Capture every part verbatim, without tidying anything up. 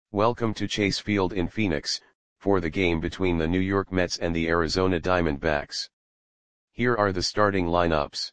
Welcome to Chase Field in Phoenix, for the game between the New York Mets and the Arizona Diamondbacks. Here are the starting lineups.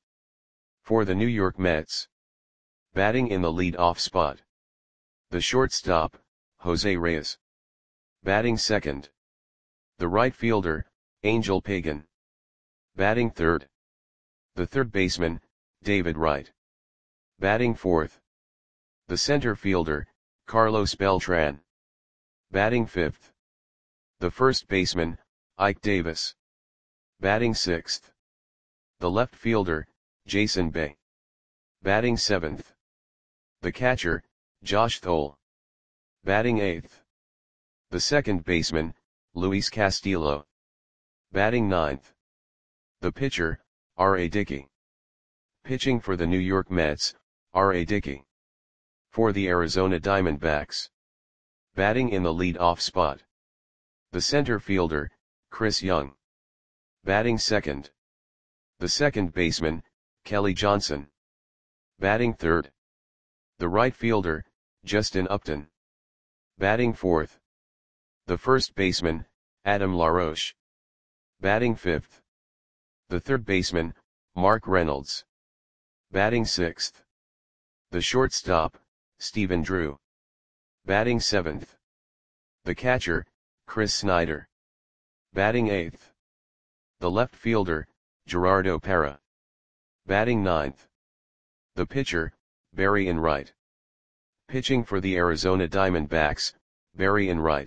For the New York Mets. Batting in the lead-off spot. The shortstop, Jose Reyes. Batting second. The right fielder, Angel Pagan. Batting third. The third baseman, David Wright. Batting fourth. The center fielder, Carlos Beltran. Batting fifth. The first baseman, Ike Davis. Batting sixth. The left fielder, Jason Bay. Batting seventh. The catcher, Josh Thole. Batting eighth. The second baseman, Luis Castillo. Batting ninth. The pitcher, R A Dickey. Pitching for the New York Mets, R A Dickey. For the Arizona Diamondbacks. Batting in the lead-off spot. The center fielder, Chris Young. Batting second. The second baseman, Kelly Johnson. Batting third. The right fielder, Justin Upton. Batting fourth. The first baseman, Adam LaRoche. Batting fifth. The third baseman, Mark Reynolds. Batting sixth. The shortstop, Stephen Drew. Batting seventh. The catcher, Chris Snyder. Batting eighth. The left fielder, Gerardo Parra. Batting ninth. The pitcher, Barry Enright. Pitching for the Arizona Diamondbacks, Barry Enright.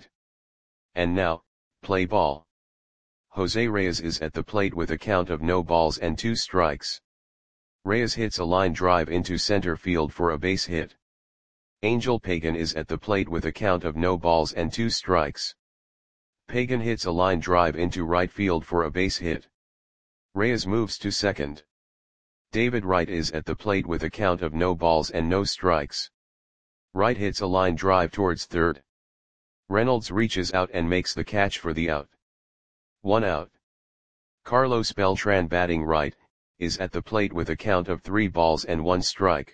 And now, play ball. Jose Reyes is at the plate with a count of no balls and two strikes. Reyes hits a line drive into center field for a base hit. Angel Pagan is at the plate with a count of no balls and two strikes. Pagan hits a line drive into right field for a base hit. Reyes moves to second. David Wright is at the plate with a count of no balls and no strikes. Wright hits a line drive towards third. Reynolds reaches out and makes the catch for the out. One out. Carlos Beltran, batting right, is at the plate with a count of three balls and one strike.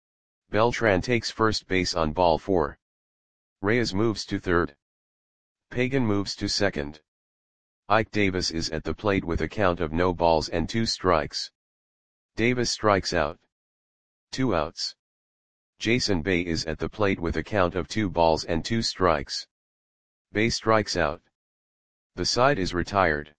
Beltran takes first base on ball four. Reyes moves to third. Pagan moves to second. Ike Davis is at the plate with a count of no balls and two strikes. Davis strikes out. Two outs. Jason Bay is at the plate with a count of two balls and two strikes. Bay strikes out. The side is retired.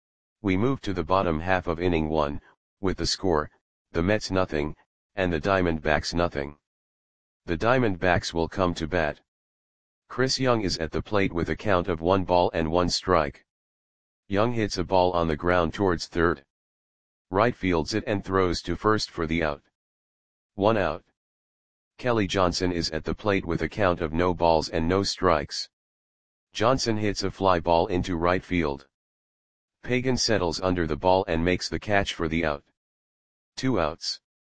We move to the bottom half of inning one, with the score, the Mets nothing, and the Diamondbacks nothing. The Diamondbacks will come to bat. Chris Young is at the plate with a count of one ball and one strike. Young hits a ball on the ground towards third. Wright fields it and throws to first for the out. One out. Kelly Johnson is at the plate with a count of no balls and no strikes. Johnson hits a fly ball into right field. Pagan settles under the ball and makes the catch for the out. Two outs.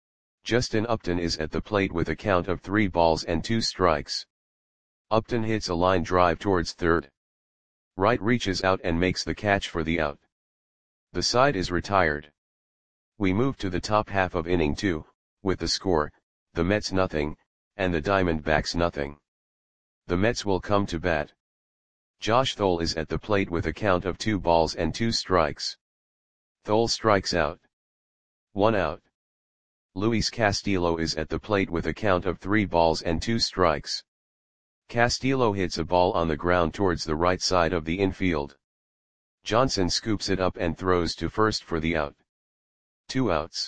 Justin Upton is at the plate with a count of three balls and two strikes. Upton hits a line drive towards third. Wright reaches out and makes the catch for the out. The side is retired. We move to the top half of inning two, with the score, the Mets nothing, and the Diamondbacks nothing. The Mets will come to bat. Josh Thole is at the plate with a count of two balls and two strikes. Thole strikes out. One out. Luis Castillo is at the plate with a count of three balls and two strikes. Castillo hits a ball on the ground towards the right side of the infield. Johnson scoops it up and throws to first for the out. Two outs.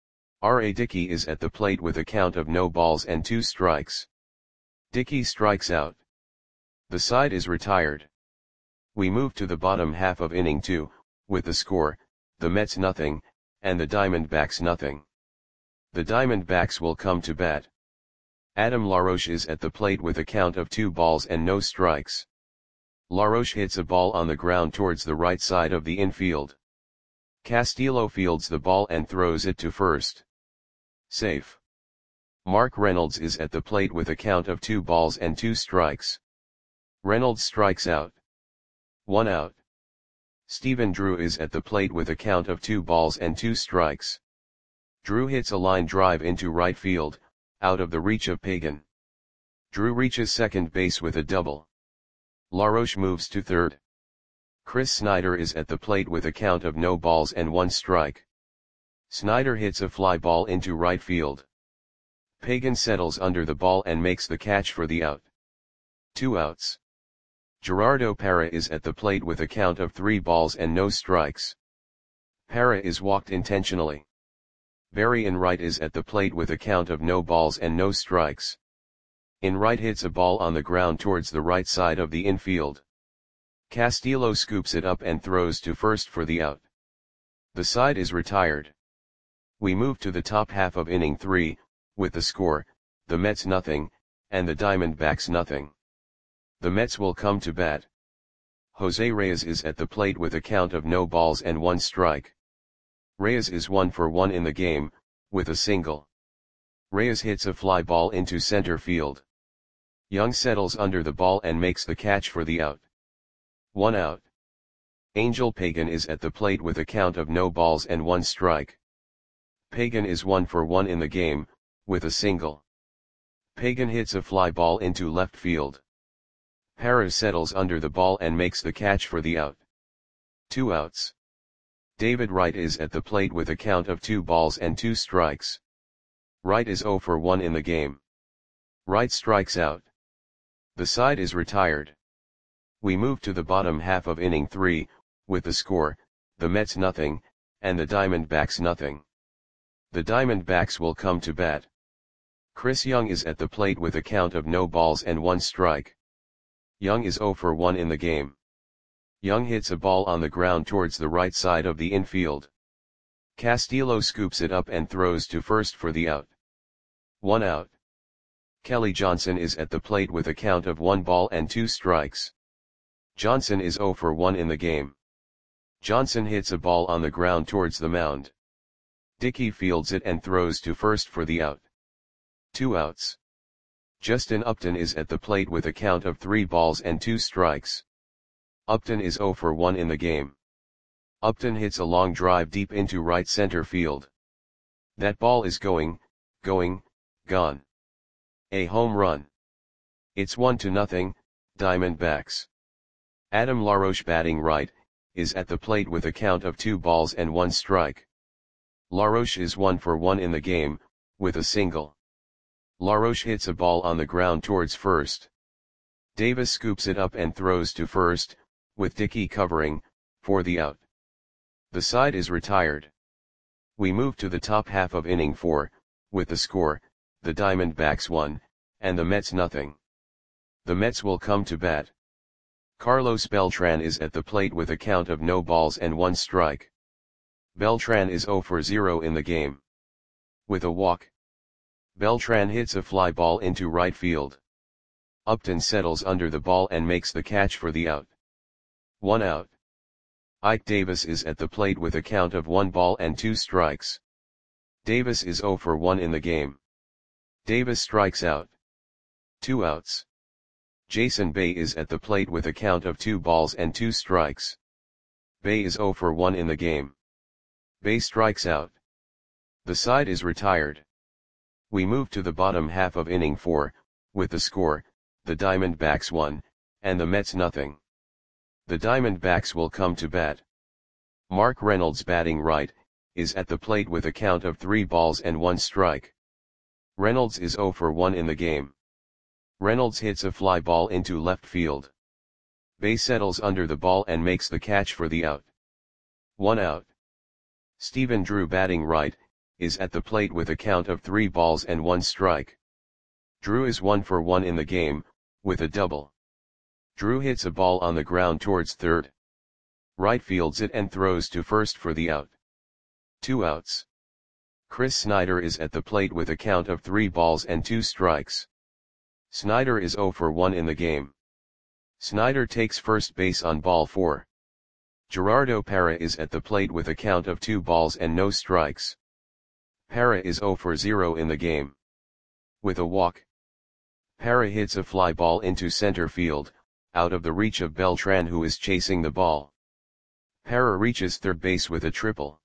R A Dickey is at the plate with a count of no balls and two strikes. Dickey strikes out. The side is retired. We move to the bottom half of inning two, with the score, the Mets nothing, and the Diamondbacks nothing. The Diamondbacks will come to bat. Adam LaRoche is at the plate with a count of two balls and no strikes. LaRoche hits a ball on the ground towards the right side of the infield. Castillo fields the ball and throws it to first. Safe. Mark Reynolds is at the plate with a count of two balls and two strikes. Reynolds strikes out. One out. Stephen Drew is at the plate with a count of two balls and two strikes. Drew hits a line drive into right field, out of the reach of Pagan. Drew reaches second base with a double. LaRoche moves to third. Chris Snyder is at the plate with a count of no balls and one strike. Snyder hits a fly ball into right field. Pagan settles under the ball and makes the catch for the out. Two outs. Gerardo Parra is at the plate with a count of three balls and no strikes. Parra is walked intentionally. Barry Enright is at the plate with a count of no balls and no strikes. Enright hits a ball on the ground towards the right side of the infield. Castillo scoops it up and throws to first for the out. The side is retired. We move to the top half of inning three, with the score, the Mets nothing, and the Diamondbacks nothing. The Mets will come to bat. Jose Reyes is at the plate with a count of no balls and one strike. Reyes is one for one in the game, with a single. Reyes hits a fly ball into center field. Young settles under the ball and makes the catch for the out. One out. Angel Pagan is at the plate with a count of no balls and one strike. Pagan is one for one in the game, with a single. Pagan hits a fly ball into left field. Parra settles under the ball and makes the catch for the out. Two outs. David Wright is at the plate with a count of two balls and two strikes. Wright is zero for one in the game. Wright strikes out. The side is retired. We move to the bottom half of inning three, with the score, the Mets nothing, and the Diamondbacks nothing. The Diamondbacks will come to bat. Chris Young is at the plate with a count of no balls and one strike. Young is zero for one in the game. Young hits a ball on the ground towards the right side of the infield. Castillo scoops it up and throws to first for the out. One out. Kelly Johnson is at the plate with a count of one ball and two strikes. Johnson is zero for one in the game. Johnson hits a ball on the ground towards the mound. Dickey fields it and throws to first for the out. Two outs. Justin Upton is at the plate with a count of three balls and two strikes. Upton is zero for one in the game. Upton hits a long drive deep into right center field. That ball is going, going, gone. A home run. It's one to nothing, Diamondbacks. Adam LaRoche batting right, is at the plate with a count of two balls and one strike. LaRoche is one for one in the game, with a single. LaRoche hits a ball on the ground towards first. Davis scoops it up and throws to first, with Dickey covering, for the out. The side is retired. We move to the top half of inning four, with the score, the Diamondbacks one, and the Mets nothing. The Mets will come to bat. Carlos Beltran is at the plate with a count of no balls and one strike. Beltran is zero for zero in the game. With a walk. Beltran hits a fly ball into right field. Upton settles under the ball and makes the catch for the out. One out. Ike Davis is at the plate with a count of one ball and two strikes. Davis is zero for one in the game. Davis strikes out. Two outs. Jason Bay is at the plate with a count of two balls and two strikes. Bay is zero for one in the game. Bay strikes out. The side is retired. We move to the bottom half of inning four, with the score, the Diamondbacks one, and the Mets nothing. The Diamondbacks will come to bat. Mark Reynolds batting right, is at the plate with a count of three balls and one strike. Reynolds is zero for one in the game. Reynolds hits a fly ball into left field. Bay settles under the ball and makes the catch for the out. One out. Stephen Drew batting right, is at the plate with a count of three balls and one strike. Drew is one for one in the game, with a double. Drew hits a ball on the ground towards third. Right fields it and throws to first for the out. Two outs. Chris Snyder is at the plate with a count of three balls and two strikes. Snyder is zero for one in the game. Snyder takes first base on ball four. Gerardo Parra is at the plate with a count of two balls and no strikes. Parra is zero for zero in the game. With a walk. Parra hits a fly ball into center field, out of the reach of Beltran who is chasing the ball. Parra reaches third base with a triple.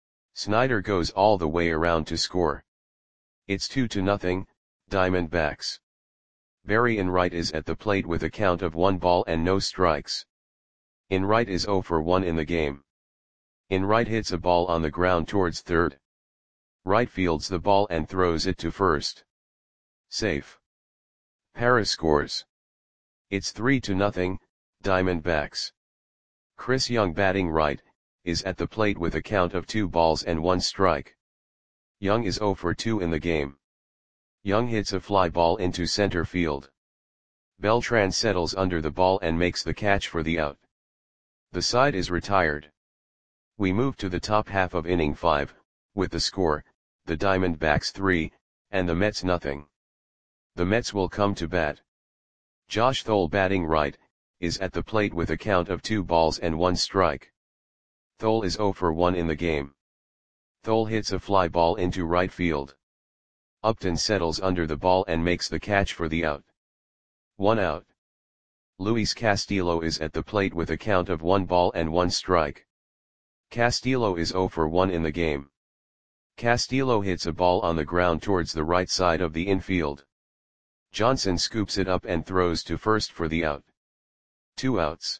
Snyder goes all the way around to score. It's two to nothing, Diamondbacks. Barry in right is at the plate with a count of one ball and no strikes. In right is zero for one in the game. In right hits a ball on the ground towards third. Right fields the ball and throws it to first. Safe. Para scores. It's three to nothing, Diamondbacks. Chris Young batting right, is at the plate with a count of two balls and one strike. Young is zero for two in the game. Young hits a fly ball into center field. Beltran settles under the ball and makes the catch for the out. The side is retired. We move to the top half of inning five, with the score, the Diamondbacks three, and the Mets nothing. The Mets will come to bat. Josh Thole batting right, is at the plate with a count of two balls and one strike. Thole is zero for one in the game. Thole hits a fly ball into right field. Upton settles under the ball and makes the catch for the out. One out. Luis Castillo is at the plate with a count of one ball and one strike. Castillo is zero for one in the game. Castillo hits a ball on the ground towards the right side of the infield. Johnson scoops it up and throws to first for the out. Two outs.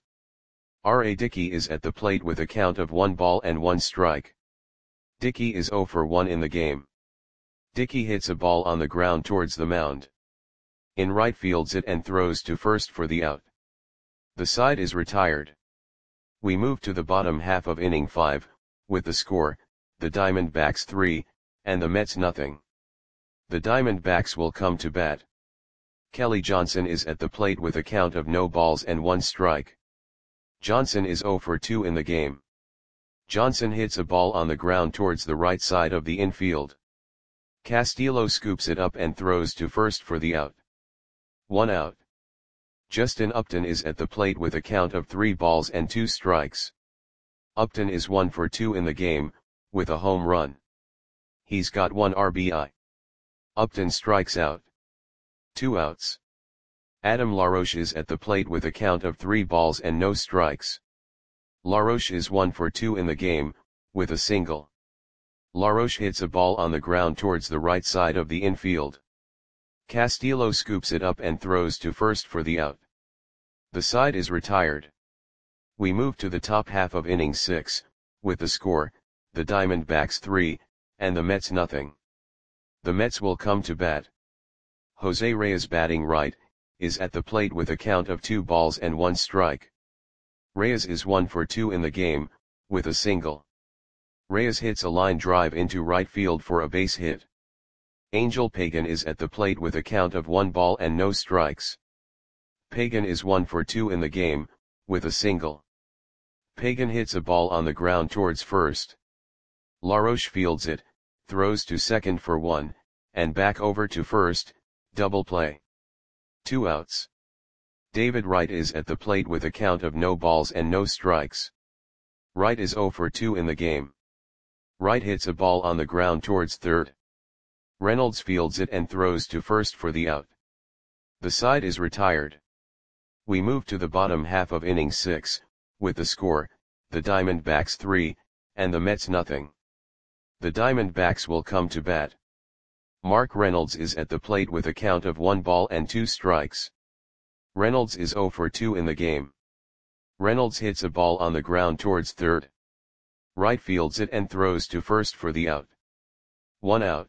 R A Dickey is at the plate with a count of one ball and one strike. Dickey is zero for one in the game. Dickey hits a ball on the ground towards the mound. In right fields it and throws to first for the out. The side is retired. We move to the bottom half of inning five, with the score, the Diamondbacks three, and the Mets nothing. The Diamondbacks will come to bat. Kelly Johnson is at the plate with a count of no balls and one strike. Johnson is zero for two in the game. Johnson hits a ball on the ground towards the right side of the infield. Castillo scoops it up and throws to first for the out. One out. Justin Upton is at the plate with a count of three balls and two strikes. Upton is one for two in the game, with a home run. He's got one R B I. Upton strikes out. Two outs. Adam LaRoche is at the plate with a count of three balls and no strikes. LaRoche is one for two in the game, with a single. LaRoche hits a ball on the ground towards the right side of the infield. Castillo scoops it up and throws to first for the out. The side is retired. We move to the top half of inning six, with the score, the Diamondbacks three, and the Mets nothing. The Mets will come to bat. Jose Reyes batting right, is at the plate with a count of two balls and one strike. Reyes is one for two in the game, with a single. Reyes hits a line drive into right field for a base hit. Angel Pagan is at the plate with a count of one ball and no strikes. Pagan is one for two in the game, with a single. Pagan hits a ball on the ground towards first. LaRoche fields it, throws to second for one, and back over to first, double play. Two outs. David Wright is at the plate with a count of no balls and no strikes. Wright is zero for two in the game. Wright hits a ball on the ground towards third. Reynolds fields it and throws to first for the out. The side is retired. We move to the bottom half of inning six, with the score, the Diamondbacks three, and the Mets nothing. The Diamondbacks will come to bat. Mark Reynolds is at the plate with a count of one ball and two strikes. Reynolds is zero for two in the game. Reynolds hits a ball on the ground towards third. Wright fields it and throws to first for the out. One out.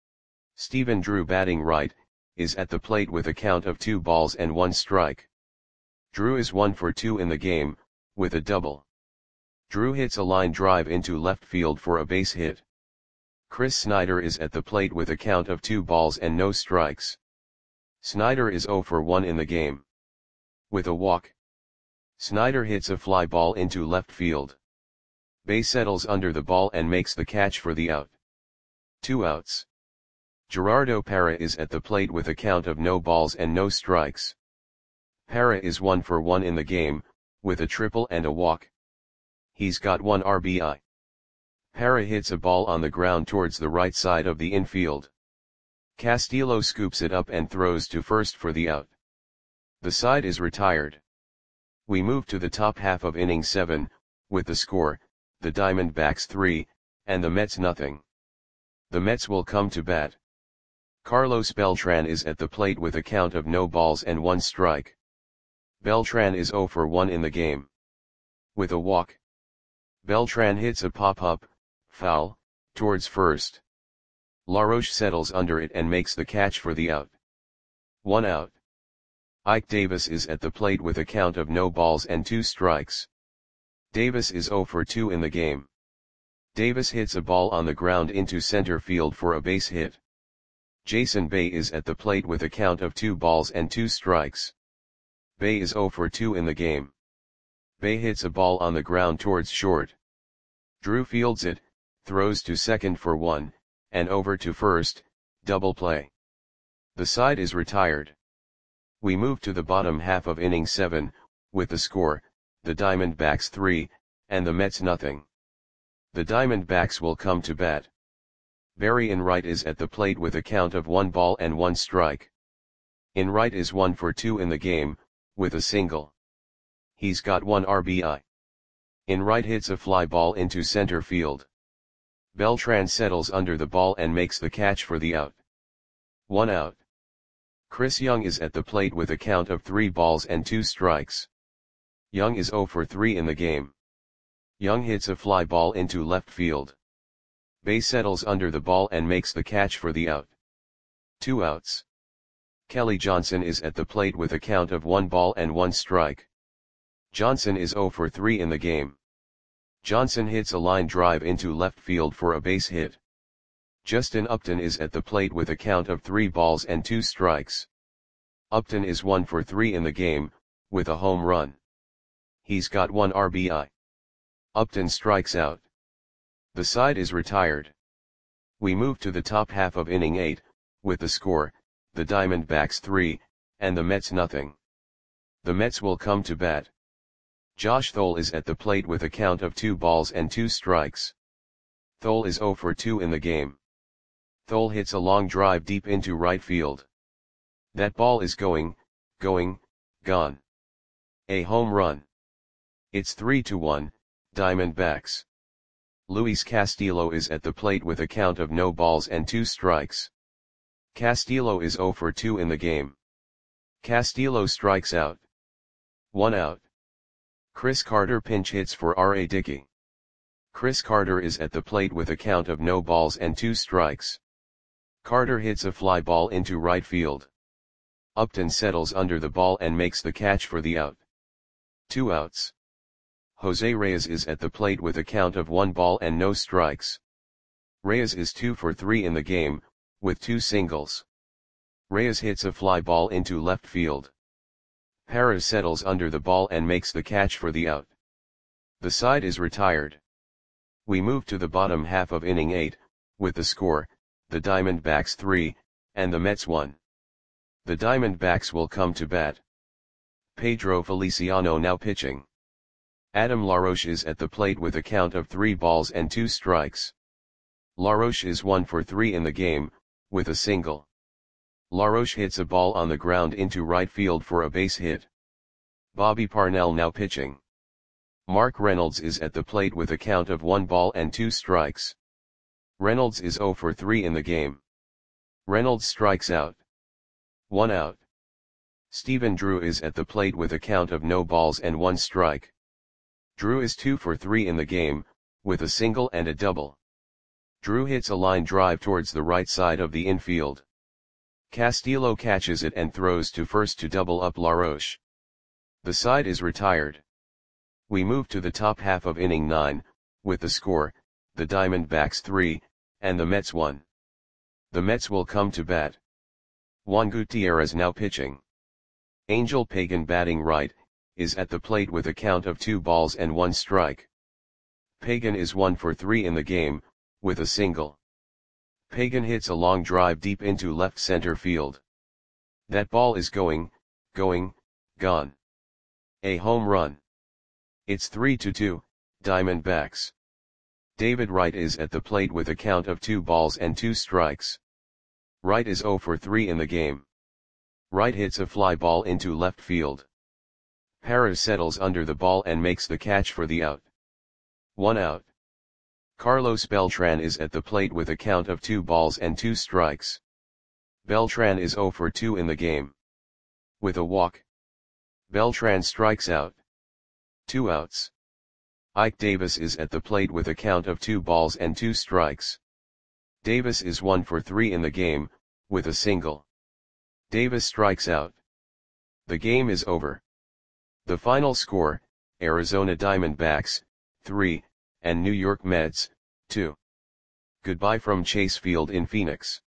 Stephen Drew batting right, is at the plate with a count of two balls and one strike. Drew is one for two in the game, with a double. Drew hits a line drive into left field for a base hit. Chris Snyder is at the plate with a count of two balls and no strikes. Snyder is zero for one in the game. With a walk. Snyder hits a fly ball into left field. Bay settles under the ball and makes the catch for the out. Two outs. Gerardo Parra is at the plate with a count of no balls and no strikes. Parra is one for one in the game, with a triple and a walk. He's got one R B I. Parra hits a ball on the ground towards the right side of the infield. Castillo scoops it up and throws to first for the out. The side is retired. We move to the top half of inning seven, with the score, the Diamondbacks three, and the Mets nothing. The Mets will come to bat. Carlos Beltran is at the plate with a count of no balls and one strike. Beltran is zero for one in the game. With a walk, Beltran hits a pop-up, foul, towards first. LaRoche settles under it and makes the catch for the out. One out. Ike Davis is at the plate with a count of no balls and two strikes. Davis is zero for two in the game. Davis hits a ball on the ground into center field for a base hit. Jason Bay is at the plate with a count of two balls and two strikes. Bay is zero for two in the game. Bay hits a ball on the ground towards short. Drew fields it, throws to second for one, and over to first, double play. The side is retired. We move to the bottom half of inning seven, with the score, the Diamondbacks three, and the Mets nothing. The Diamondbacks will come to bat. Barry Enright is at the plate with a count of one ball and one strike. Enright is one for two in the game, with a single. He's got one R B I. Enright hits a fly ball into center field. Beltran settles under the ball and makes the catch for the out. One out. Chris Young is at the plate with a count of three balls and two strikes. Young is zero for three in the game. Young hits a fly ball into left field. Bay settles under the ball and makes the catch for the out. Two outs. Kelly Johnson is at the plate with a count of one ball and one strike. Johnson is zero for three in the game. Johnson hits a line drive into left field for a base hit. Justin Upton is at the plate with a count of three balls and two strikes. Upton is one for three in the game, with a home run. He's got one R B I. Upton strikes out. The side is retired. We move to the top half of inning eight, with the score, the Diamondbacks three, and the Mets nothing. The Mets will come to bat. Josh Thole is at the plate with a count of two balls and two strikes. Thole is zero for two in the game. Thole hits a long drive deep into right field. That ball is going, going, gone. A home run. It's three to one, Diamondbacks. Luis Castillo is at the plate with a count of no balls and two strikes. Castillo is zero for two in the game. Castillo strikes out. One out. Chris Carter pinch hits for R A Dickey. Chris Carter is at the plate with a count of no balls and two strikes. Carter hits a fly ball into right field. Upton settles under the ball and makes the catch for the out. Two outs. Jose Reyes is at the plate with a count of one ball and no strikes. Reyes is two for three in the game, with two singles. Reyes hits a fly ball into left field. Perez settles under the ball and makes the catch for the out. The side is retired. We move to the bottom half of inning eight, with the score, the Diamondbacks three, and the Mets one. The Diamondbacks will come to bat. Pedro Feliciano now pitching. Adam LaRoche is at the plate with a count of three balls and two strikes. LaRoche is one for three in the game, with a single. LaRoche hits a ball on the ground into right field for a base hit. Bobby Parnell now pitching. Mark Reynolds is at the plate with a count of one ball and two strikes. Reynolds is zero for three in the game. Reynolds strikes out. One out. Stephen Drew is at the plate with a count of no balls and one strike. Drew is two for three in the game, with a single and a double. Drew hits a line drive towards the right side of the infield. Castillo catches it and throws to first to double up LaRoche. The side is retired. We move to the top half of inning nine, with the score, the Diamondbacks three, and the Mets one. The Mets will come to bat. Juan Gutierrez now pitching. Angel Pagan batting right, is at the plate with a count of two balls and one strike. Pagan is one for three in the game, with a single. Pagan hits a long drive deep into left center field. That ball is going, going, gone. A home run. It's three to two, Diamondbacks. David Wright is at the plate with a count of two balls and two strikes. Wright is zero for three in the game. Wright hits a fly ball into left field. Perez settles under the ball and makes the catch for the out. One out. Carlos Beltran is at the plate with a count of two balls and two strikes. Beltran is zero for two in the game. With a walk, Beltran strikes out. Two outs. Ike Davis is at the plate with a count of two balls and two strikes. Davis is one for three in the game, with a single. Davis strikes out. The game is over. The final score, Arizona Diamondbacks, three, and New York Mets, two. Goodbye from Chase Field in Phoenix.